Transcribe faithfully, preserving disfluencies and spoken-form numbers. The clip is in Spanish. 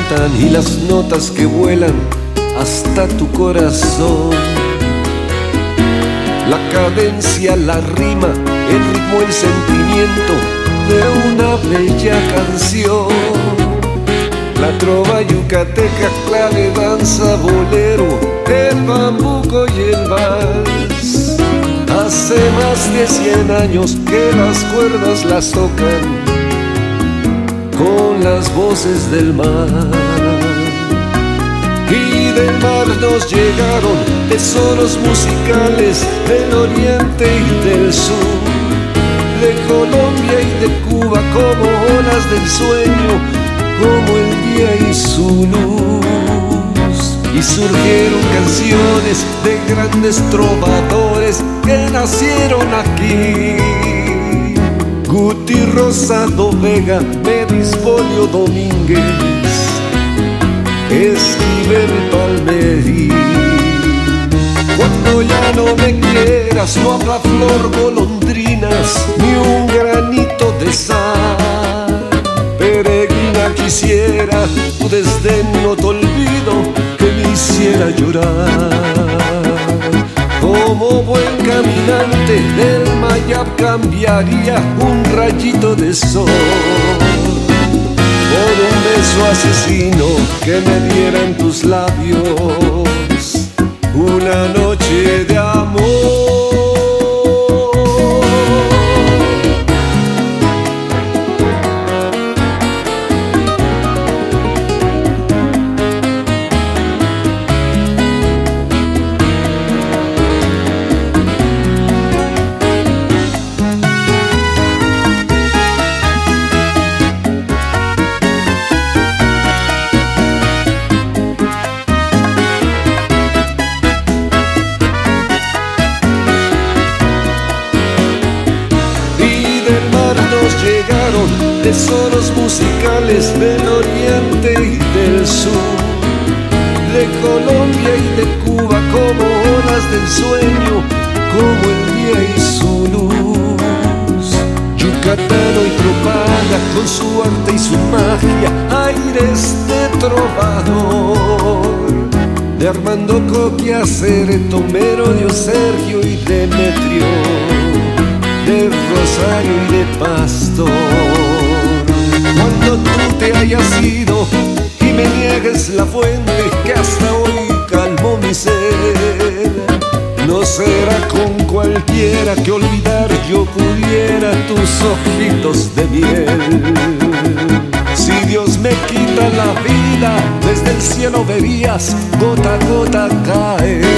cantan y las notas que vuelan hasta tu corazón. La cadencia, la rima, el ritmo, el sentimiento de una bella canción. La trova yucateca, clave, danza, bolero, el bambuco y el vals. Hace más de cien años que las cuerdas las tocan con las voces del mar. Y del mar nos llegaron tesoros musicales del oriente y del sur, de Colombia y de Cuba como olas del sueño, como el día y su luz. Y surgieron canciones de grandes trovadores que nacieron aquí. Guti, Rosado, Vega, Medis, Polio, Domínguez, Esquivel, Palmerí. Cuando ya no me quieras, no habrá flor, golondrinas, ni un granito de sal. Peregrina, quisiera tu desdén, no te olvido, que me hiciera llorar. Como buen caminante del Mayab cambiaría un rayito de sol por un beso asesino que me diera en tus labios una noche de amor. Llegaron tesoros musicales del oriente y del sur, de Colombia y de Cuba como olas del sueño, como el día y su luz. Yucatano y tropalla con su arte y su magia, aires de trovador, de Armando Coquia, Cereto, Merodio, Sergio y Demetrio, de Rosario y de Pastor. Cuando tú te hayas ido y me niegues la fuente que hasta hoy calmó mi sed, no será con cualquiera que olvidar yo pudiera tus ojitos de miel. Si Dios me quita la vida, desde el cielo verías gota a gota caer